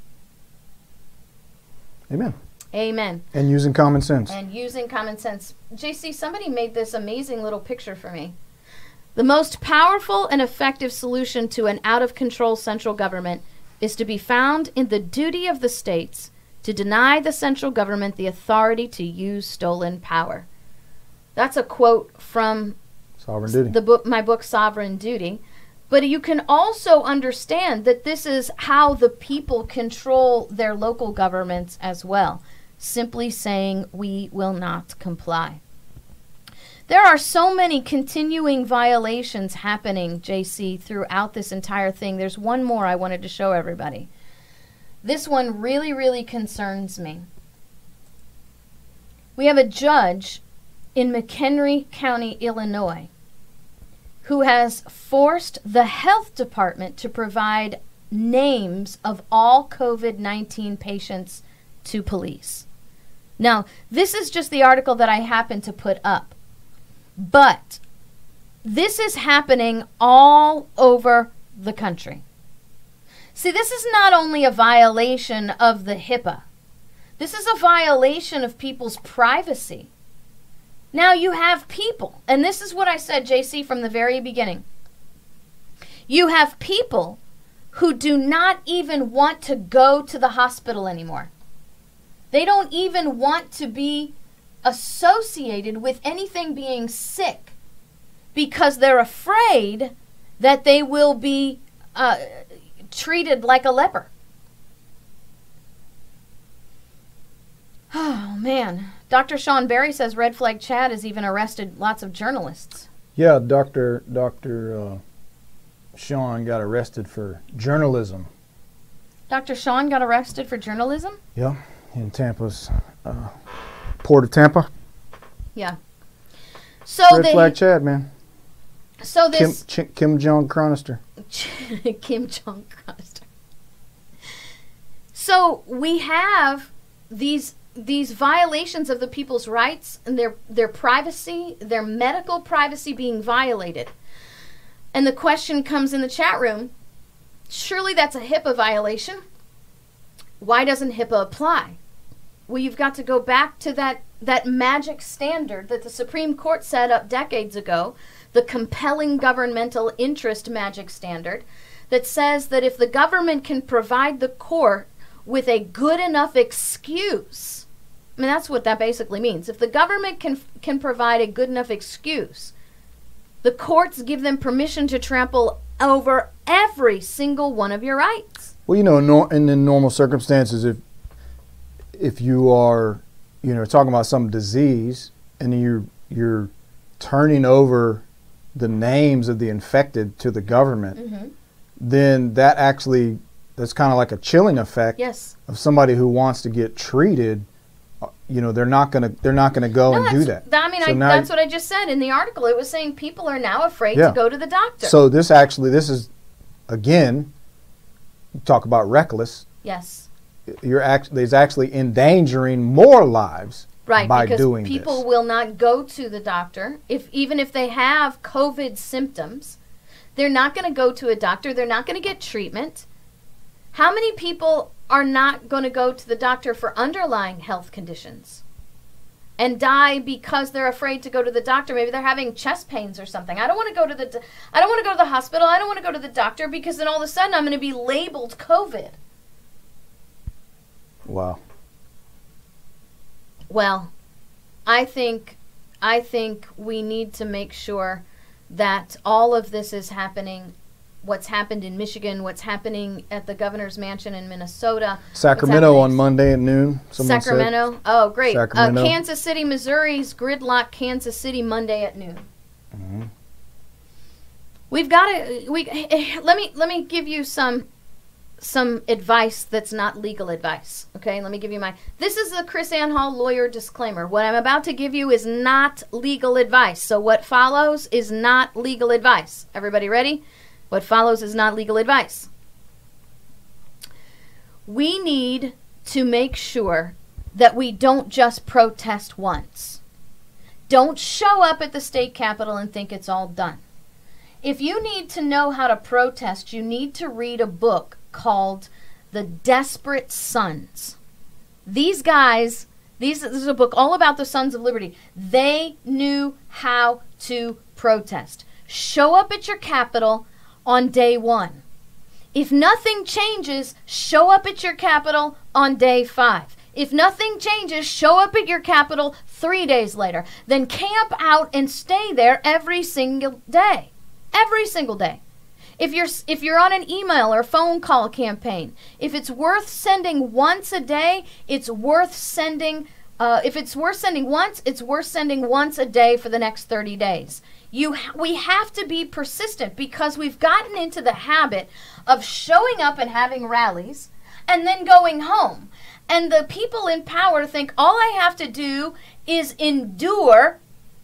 Amen. Amen. And using common sense. And using common sense. J C, somebody made this amazing little picture for me. The most powerful and effective solution to an out-of-control central government is to be found in the duty of the states to deny the central government the authority to use stolen power. That's a quote from Sovereign Duty. The book, my book, Sovereign Duty. But you can also understand that this is how the people control their local governments as well. Simply saying, "We will not comply." There are so many continuing violations happening, J C, throughout this entire thing. There's one more I wanted to show everybody. This one really, really concerns me. We have a judge in McHenry County, Illinois, who has forced the health department to provide names of all COVID nineteen patients to police. Now, this is just the article that I happened to put up, but this is happening all over the country. See, this is not only a violation of the HIPAA. This is a violation of people's privacy. Now you have people, and this is what I said, J C, from the very beginning. You have people who do not even want to go to the hospital anymore. They don't even want to be associated with anything being sick because they're afraid that they will be uh, treated like a leper. Oh, man. Doctor Sean Berry says Red Flag Chad has even arrested lots of journalists. Yeah, Doctor Doctor Uh, Sean got arrested for journalism. Doctor Sean got arrested for journalism? Yeah, in Tampa's uh, Port of Tampa. Yeah. So Red they, Flag Chad, man. So this Kim, Ch- Kim Jong Chronister. Kim Jong Chronister. So we have these these violations of the people's rights and their their privacy, their medical privacy being violated. And the question comes in the chat room, surely that's a HIPAA violation. Why doesn't HIPAA apply? Well, you've got to go back to that, that magic standard that the Supreme Court set up decades ago, the compelling governmental interest magic standard, that says that if the government can provide the court with a good enough excuse, I mean, that's what that basically means. If the government can can provide a good enough excuse, the courts give them permission to trample over every single one of your rights. Well, you know, nor- in the normal circumstances, if if you are, you know, talking about some disease and you're you're turning over the names of the infected to the government, Mm-hmm. then that actually, that's kind of like a chilling effect Yes. of somebody who wants to get treated. uh, You know, they're not gonna they're not gonna go No, and do that's- that. I mean, So I, now- that's what I just said in the article. It was saying people are now afraid Yeah. to go to the doctor. So this actually, this is, again, talk about reckless. yes. You're actually, it's actually endangering more lives Right, by because doing people this. will not go to the doctor if even if they have COVID symptoms. They're not going to go to a doctor. They're not going to get treatment. How many people are not going to go to the doctor for underlying health conditions and die because they're afraid to go to the doctor? Maybe they're having chest pains or something. I don't want to go to the do- I don't want to go to the hospital. I don't want to go to the doctor because then all of a sudden I'm going to be labeled COVID. Wow. Well, I think I think we need to make sure that all of this is happening. What's happened in Michigan, what's happening at the governor's mansion in Minnesota. what's Sacramento happening- on Monday at noon. Someone said. Sacramento. Oh, great. Sacramento. Uh, Kansas City, Missouri's gridlock Kansas City Monday at noon. Mm-hmm. We've got to we let me let me give you some some advice that's not legal advice. Okay, let me give you my this is the Chris Ann Hall lawyer disclaimer. What I'm about to give you is not legal advice. So what follows is not legal advice. Everybody ready? What follows is not legal advice. We need to make sure that we don't just protest once. Don't show up at the state capitol and think it's all done. If you need to know how to protest, you need to read a book called The Desperate Sons. These guys, these, this is a book all about the Sons of Liberty. They knew how to protest. Show up at your capitol on day one. If nothing changes, show up at your capitol on day five. If nothing changes, show up at your capitol three days later. Then camp out and stay there every single day. Every single day. If you're if you're on an email or phone call campaign, if it's worth sending once a day, it's worth sending. Uh, if it's worth sending once, it's worth sending once a day for the next thirty days. You we have to be persistent because we've gotten into the habit of showing up and having rallies and then going home. And the people in power think all I have to do is endure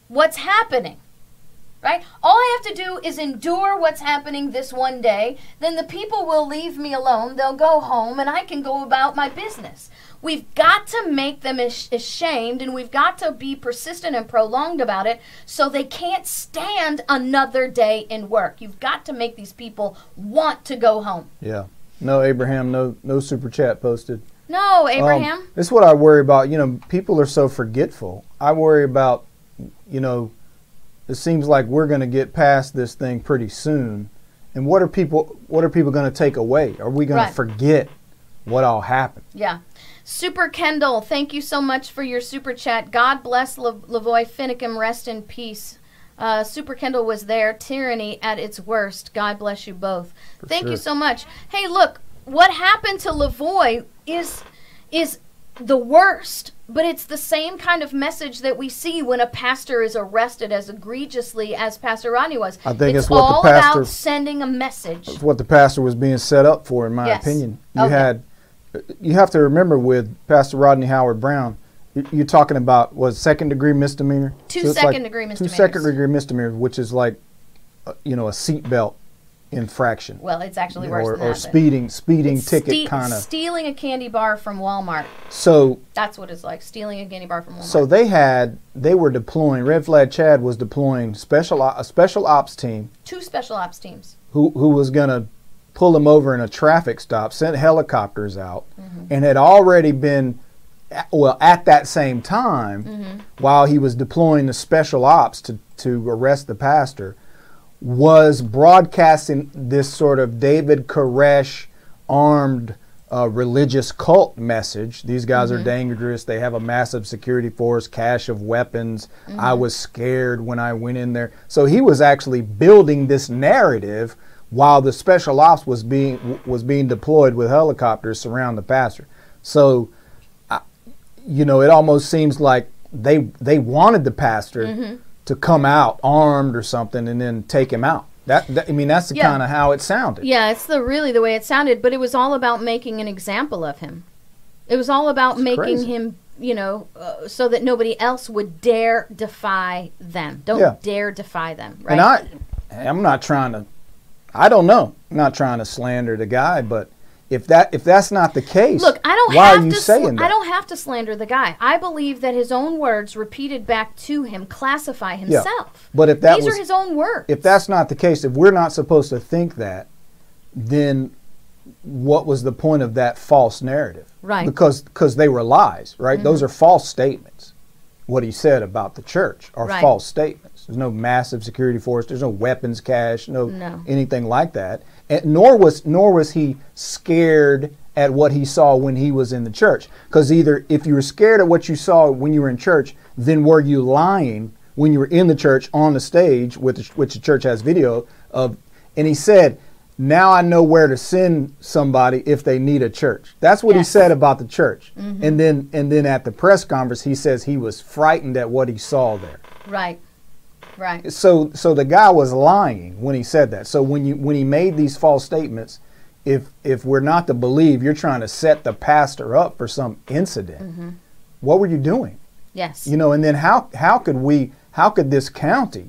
what's happening. Right? All I have to do is endure what's happening this one day. Then the people will leave me alone. They'll go home and I can go about my business. We've got to make them ash- ashamed, and we've got to be persistent and prolonged about it so they can't stand another day in work. You've got to make these people want to go home. Yeah. No, Abraham, no no super chat posted. No, Abraham. Um, this is what I worry about. You know, people are so forgetful. I worry about, you know, it seems like we're going to get past this thing pretty soon. And what are people what are people going to take away? Are we going Right. to forget what all happened? Yeah. Super Kendall, thank you so much for your super chat. God bless La- Lavoy Finicum, rest in peace. Uh, super Kendall was there. Tyranny at its worst. God bless you both. For thank sure. you so much. Hey, look, what happened to Lavoy is is the worst, but it's the same kind of message that we see when a pastor is arrested as egregiously as Pastor Rodney was. I think it's it's what the all pastor- about sending a message. It's what the pastor was being set up for, in my Yes. opinion. You Okay. had, you have to remember with Pastor Rodney Howard Brown, you- you're talking about was second degree misdemeanor. Two it's second degree misdemeanors. Two second degree misdemeanors, which is like, uh, you know, a seatbelt infraction. Well, it's actually You know, worse or, than that. or but speeding, speeding it's ticket ste- kind of. Stealing a candy bar from Walmart. So, That's what it's like, stealing a candy bar from Walmart. so they had, they were deploying. Red Flag Chad was deploying special o- a special ops team Two special ops teams. who who was going to pull him over in a traffic stop, sent helicopters out, Mm-hmm. and had already been, well, at that same time, Mm-hmm. while he was deploying the special ops to, to arrest the pastor, was broadcasting this sort of David Koresh armed uh, religious cult message. These guys Mm-hmm. are dangerous. They have a massive security force, cache of weapons. Mm-hmm. I was scared when I went in there. So he was actually building this narrative while the special ops was being w- was being deployed with helicopters surround the pastor. So, I, you know, it almost seems like they they wanted the pastor Mm-hmm. to come out armed or something and then take him out. That, that I mean, that's the Yeah. kind of how it sounded. Yeah, it's the really the way it sounded, but it was all about making an example of him. It was all about It's making crazy. him, you know, uh, so that nobody else would dare defy them. Don't Yeah. dare defy them, right? And I, I'm not trying to, I don't know. I'm not trying to slander the guy, but if that if that's not the case, Look, I don't why have are you to. saying sl- that? I don't have to slander the guy. I believe that his own words repeated back to him classify himself. But if that These was- are his own words. If that's not the case, if we're not supposed to think that, then what was the point of that false narrative? Right. Because because they were lies, right? Those are false statements. What he said about the church are Right. false statements. There's no massive security force. There's no weapons cache. No, No. anything like that. And nor was nor was he scared at what he saw when he was in the church. Because either if you were scared at what you saw when you were in church, then were you lying when you were in the church on the stage, which which the church has video of? And he said, "Now I know where to send somebody if they need a church." That's what Yes. he said about the church. And then and then at the press conference, he says he was frightened at what he saw there. right. Right. So so the guy was lying when he said that. So when you when he made these false statements, if if we're not to believe you're trying to set the pastor up for some incident, what were you doing? Yes. You know, and then how how could we how could this county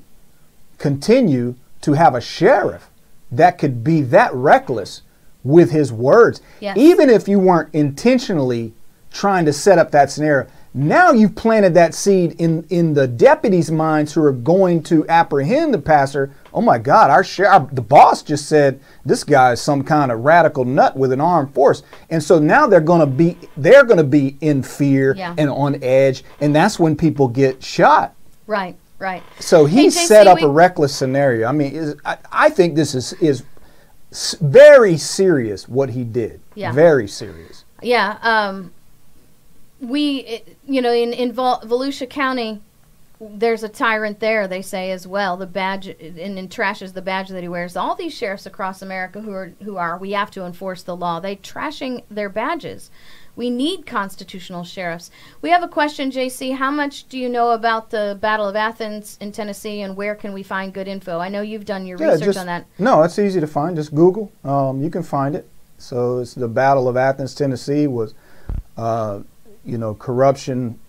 continue to have a sheriff that could be that reckless with his words? Yes. Even if you weren't intentionally trying to set up that scenario, now you've planted that seed in, in the deputies' minds who are going to apprehend the pastor. Oh my God, our sheriff, the boss just said this guy is some kind of radical nut with an armed force. And so now they're going to be they're going to be in fear Yeah. and on edge, and that's when people get shot. Right. Right. So he Hey, J C, set up we- a reckless scenario. I mean, is, I, I think this is is s- very serious what he did. Yeah. Very serious. Yeah. Um, we, it- you know, in, in Val- Volusia County, there's a tyrant there, they say, as well. The badge, and, and trashes the badge that he wears. All these sheriffs across America who are, who are, we have to enforce the law. They trashing their badges. We need constitutional sheriffs. We have a question, J C. How much do you know about the Battle of Athens in Tennessee, and where can we find good info? I know you've done your research just, on that. No, it's easy to find. Just Google. Um, you can find it. So it's the Battle of Athens, Tennessee was, uh, you know, corruption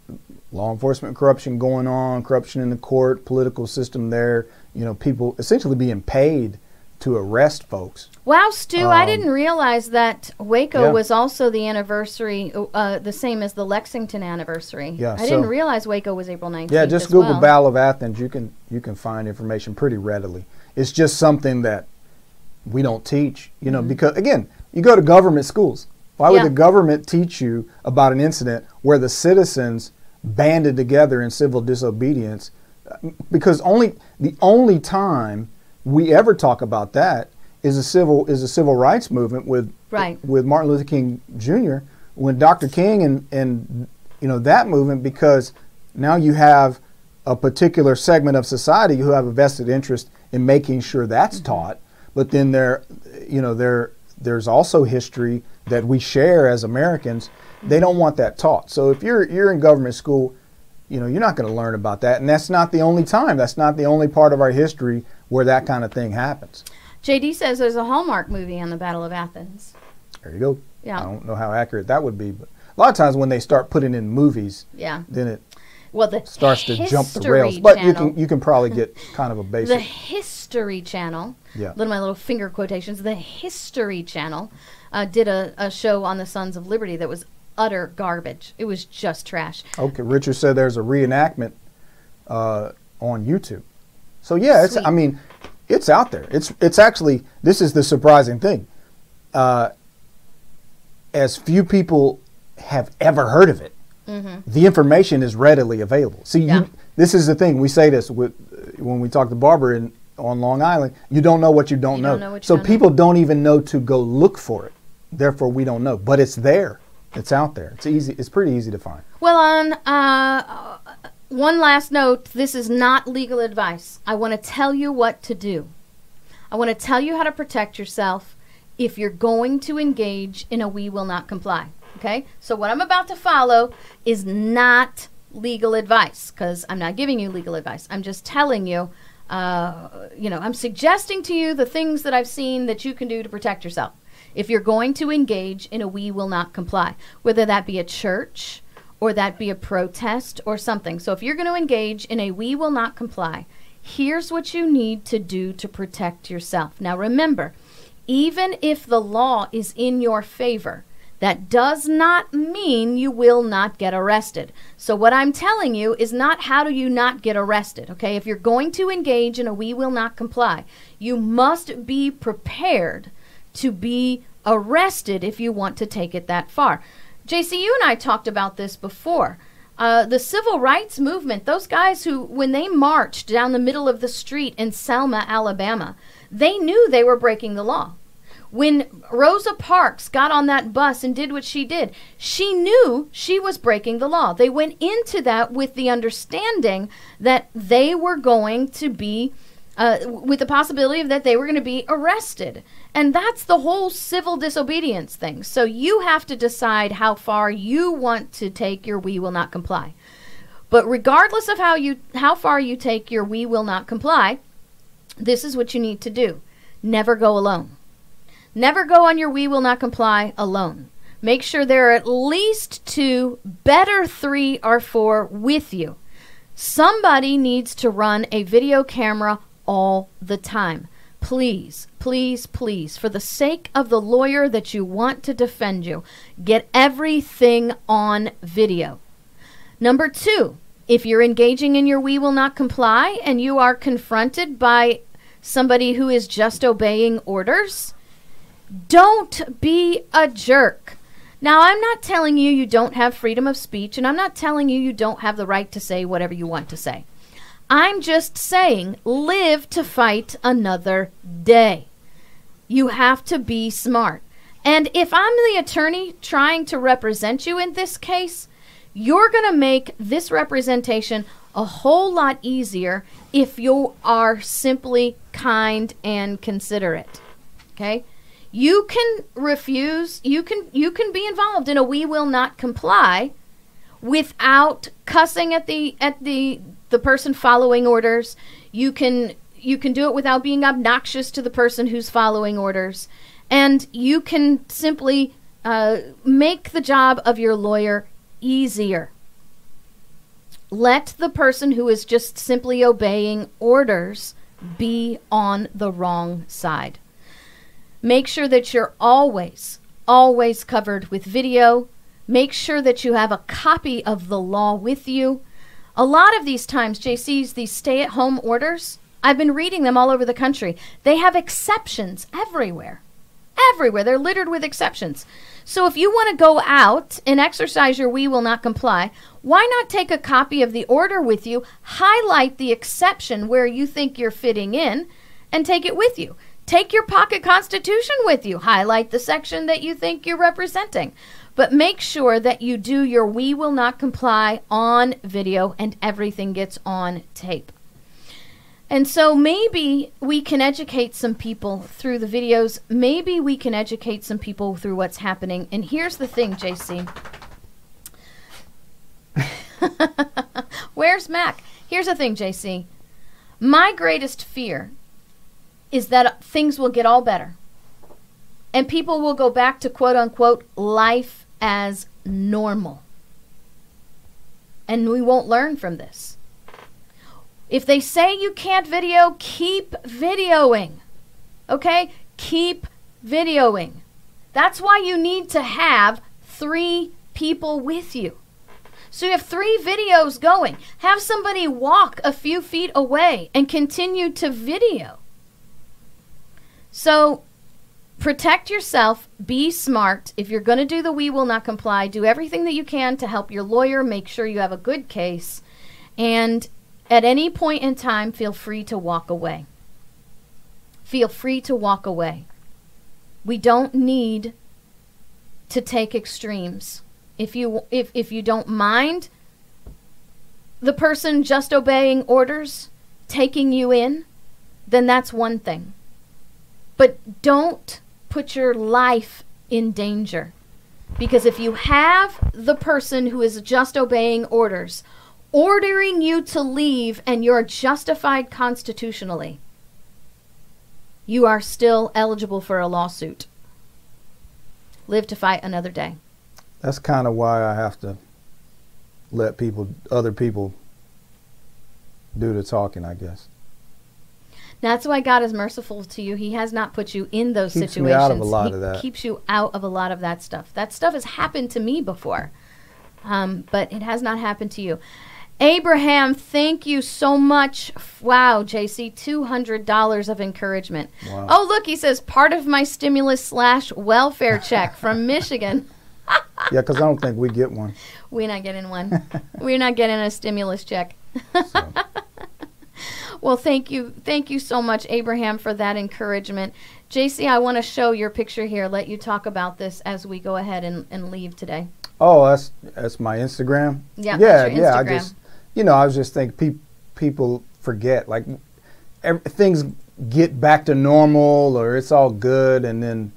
law enforcement corruption going on, corruption in the court, political system there, you know, people essentially being paid to arrest folks. Wow, Stu, Um, I didn't realize that Waco yeah. was also the anniversary, uh, the same as the Lexington anniversary. Yeah, I so- didn't realize Waco was April nineteenth. Yeah, just as Google well. Battle of Athens. You can you can find information pretty readily. It's just something that we don't teach, you know, because again, you go to government schools. Why would Yeah. the government teach you about an incident where the citizens banded together in civil disobedience? Because only the only time we ever talk about that is a civil is a civil rights movement with Right. with Martin Luther King Junior when Doctor King and and you know that movement, because now you have a particular segment of society who have a vested interest in making sure that's Mm-hmm. taught, but then there you know there there's also history that we share as Americans. They don't want that taught. So if you're you're in government school, you know, you're not going to learn about that, and that's not the only time. That's not the only part of our history where that kind of thing happens. J D says there's a Hallmark movie on the Battle of Athens. There you go. Yeah. I don't know how accurate that would be, but a lot of times when they start putting in movies, Yeah. then it Well, the starts to jump the History rails. But you Channel- can you can probably get kind of a The basic. History Channel, Yeah. little my little finger quotations, the History Channel uh, did a, a show on the Sons of Liberty that was utter garbage. It was just trash. Okay, Richard said there's a reenactment uh, on YouTube. So yeah, it's Sweet. I mean, it's out there. It's it's actually this is the surprising thing. Uh, as few people have ever heard of it, the information is readily available. See, Yeah. you, this is the thing. We say this with when we talk to Barbara in, on Long Island. You don't know what you don't You know. don't know what you so don't know. people don't even know to go look for it. Therefore, we don't know. But it's there. It's out there. It's easy. It's pretty easy to find. Well, on uh, one last note, this is not legal advice. I want to tell you what to do. I want to tell you how to protect yourself if you're going to engage in a we will not comply. Okay? So what I'm about to follow is not legal advice, because I'm not giving you legal advice. I'm just telling you, uh, you know, I'm suggesting to you the things that I've seen that you can do to protect yourself if you're going to engage in a we will not comply, whether that be a church or that be a protest or something. So if you're going to engage in a we will not comply, here's what you need to do to protect yourself. Now remember, even if the law is in your favor, that does not mean you will not get arrested. So what I'm telling you is not how do you not get arrested, okay? If you're going to engage in a we will not comply, you must be prepared to be arrested if you want to take it that far. J C, you and I talked about this before. Uh, the civil rights movement, those guys who, when they marched down the middle of the street in Selma, Alabama, they knew they were breaking the law. When Rosa Parks got on that bus and did what she did, she knew she was breaking the law. They went into that with the understanding that they were going to be, uh, with the possibility that they were going to be arrested. And that's the whole civil disobedience thing. So you have to decide how far you want to take your we will not comply. But regardless of how you how far you take your we will not comply, this is what you need to do. Never go alone. Never go on your we will not comply alone. Make sure there are at least two, better three or four with you. Somebody needs to run a video camera all the time. Please, please, please, for the sake of the lawyer that you want to defend you, get everything on video. Number two, if you're engaging in your we will not comply and you are confronted by somebody who is just obeying orders, don't be a jerk. Now, I'm not telling you you don't have freedom of speech, and I'm not telling you you don't have the right to say whatever you want to say. I'm just saying, live to fight another day. You have to be smart. And if I'm the attorney trying to represent you in this case, you're going to make this representation a whole lot easier if you are simply kind and considerate. Okay? You can refuse, you can you can be involved in a we will not comply without cussing at the at the the person following orders. You can you can do it without being obnoxious to the person who's following orders. And you can simply uh, make the job of your lawyer easier. let the person who is just simply obeying orders be on the wrong side. Make sure that you're always, always covered with video. Make sure that you have a copy of the law with you. A lot of these times, J Cs, these stay-at-home orders, I've been reading them all over the country. They have exceptions everywhere. Everywhere. They're littered with exceptions. So if you want to go out and exercise your we will not comply, why not take a copy of the order with you, highlight the exception where you think you're fitting in, and take it with you. Take your pocket constitution with you. Highlight the section that you think you're representing. But make sure that you do your we will not comply on video and everything gets on tape. And so maybe we can educate some people through the videos. Maybe we can educate some people through what's happening. And here's the thing, J C. Where's Mac? Here's the thing, J C. My greatest fear is that things will get all better. And people will go back to quote unquote life as normal. And we won't learn from this. If they say you can't video, keep videoing. Okay? Keep videoing. That's why you need to have three people with you. So you have three videos going. Have somebody walk a few feet away and continue to video. So protect yourself. Be smart. If you're going to do the we will not comply, do everything that you can to help your lawyer. Make sure you have a good case. And at any point in time, feel free to walk away. Feel free to walk away. We don't need to take extremes. If you if if you don't mind the person just obeying orders, taking you in, then that's one thing. But don't put your life in danger. Because if you have the person who is just obeying orders, ordering you to leave and you're justified constitutionally, you are still eligible for a lawsuit. Live to fight another day. That's kind of why I have to let people, other people, do the talking, I guess. That's why God is merciful to you. He has not put you in those Keeps situations. me out of a lot he of that. keeps you out of a lot of that stuff. That stuff has happened to me before, um, but it has not happened to you. Abraham, thank you so much. Wow, J C, two hundred dollars of encouragement. Wow. Oh, look, he says, part of my stimulus slash welfare check from Michigan. Yeah, because I don't think we get one. We're not getting one. We're not getting a stimulus check. So. Well, thank you. Thank you so much, Abraham, for that encouragement. J C, I want to show your picture here. Let you talk about this as we go ahead and, and leave today. Oh, that's that's my Instagram? Yeah, yeah, that's your yeah. I Instagram. just, you know, I was just thinking pe- people forget. Like, every, things get back to normal or it's all good. And then,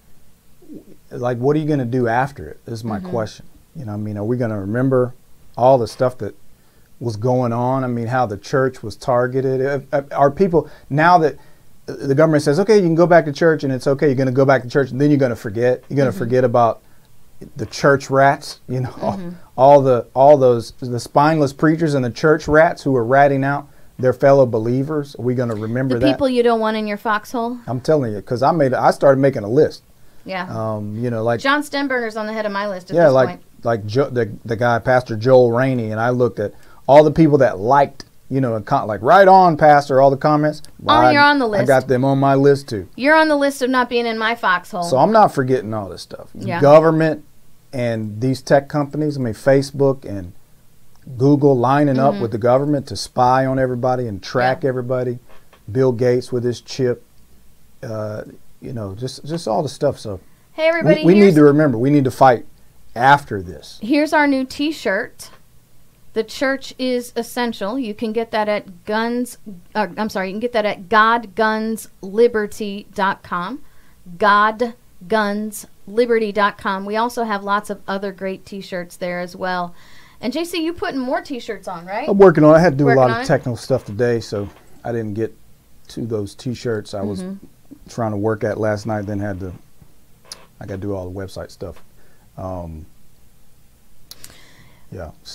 like, what are you going to do after it? This is my Mm-hmm. question. You know, I mean, are we going to remember all the stuff that was going on? I mean, how the church was targeted. Are people, now that the government says, okay, you can go back to church and it's okay, you're going to go back to church, and then you're going to forget. You're going to Mm-hmm. forget about the church rats, you know, Mm-hmm. all the all those the spineless preachers and the church rats who are ratting out their fellow believers. Are we going to remember The that? people you don't want in your foxhole? I'm telling you, because I made I started making a list. Yeah. Um, you know, like John Stenberger's on the head of my list at yeah, this like point. like jo- the the guy Pastor Joel Rainey, and I looked at all the people that liked, you know, and con- like right on, Pastor, all the comments. Oh, I- you're on the I list. got them on my list too. You're on the list of not being in my foxhole. So I'm not forgetting all this stuff. Yeah. Government and these tech companies, I mean, Facebook and Google lining Mm-hmm. up with the government to spy on everybody and track Yeah. everybody. Bill Gates with his chip, uh, you know, just just all the stuff. So hey, everybody, we, we here's, need to remember, we need to fight after this. here's our new T-shirt. The church is essential. You can get that at guns. Uh, I'm sorry. You can get that at god guns liberty dot com. god guns liberty dot com. We also have lots of other great T-shirts there as well. And J C, you putting more T-shirts on, right? I'm working on it. I had to do Working a lot on of it? technical stuff today, so I didn't get to those T-shirts. I was Mm-hmm. trying to work at last night, then had to, I got to do all the website stuff. Um, yeah, so.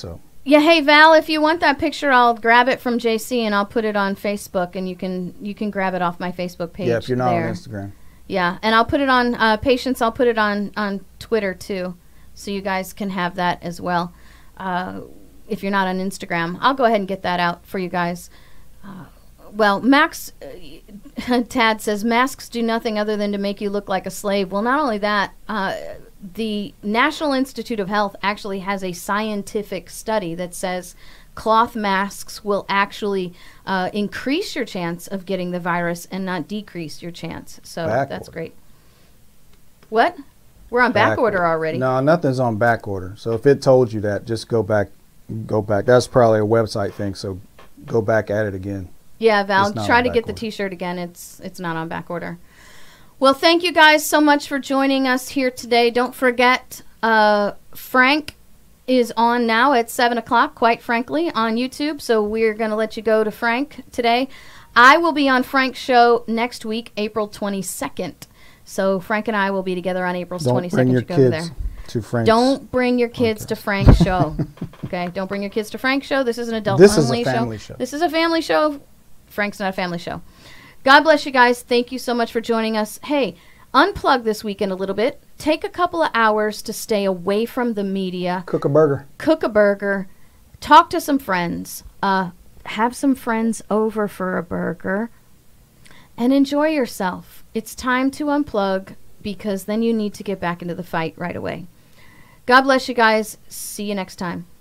Yeah, hey Val, if you want that picture, I'll grab it from J C and I'll put it on Facebook, and you can you can grab it off my Facebook page. Yeah, if you're not there. on Instagram. Yeah, and I'll put it on uh, Patience. I'll put it on on Twitter too, so you guys can have that as well. Uh, if you're not on Instagram, I'll go ahead and get that out for you guys. Uh, well, Max uh, Tad says masks do nothing other than to make you look like a slave. Well, not only that. Uh, The National Institute of Health actually has a scientific study that says cloth masks will actually uh, increase your chance of getting the virus and not decrease your chance. So Back that's order. great. What? We're on back, Back order order. already. No, nothing's on back order. So if it told you that, just go back. Go back. That's probably a website thing. So go back at it again. Yeah, Val, It's not try on to back get the order. T-shirt again. It's it's not on back order. Well, thank you guys so much for joining us here today. Don't forget, uh, Frank is on now at seven o'clock, quite frankly, on YouTube. So we're going to let you go to Frank today. I will be on Frank's show next week, April twenty-second. So Frank and I will be together on April Don't twenty-second. bring your You go over kids there. to Frank's. Don't bring your kids Okay. to Frank's show. Okay, don't bring your kids to Frank's show. This is an adult This is a only family show. This is a family show. Frank's not a family show. God bless you guys. Thank you so much for joining us. Hey, unplug this weekend a little bit. Take a couple of hours to stay away from the media. Cook a burger. Cook a burger. Talk to some friends. Uh, have some friends over for a burger. And enjoy yourself. It's time to unplug because then you need to get back into the fight right away. God bless you guys. See you next time.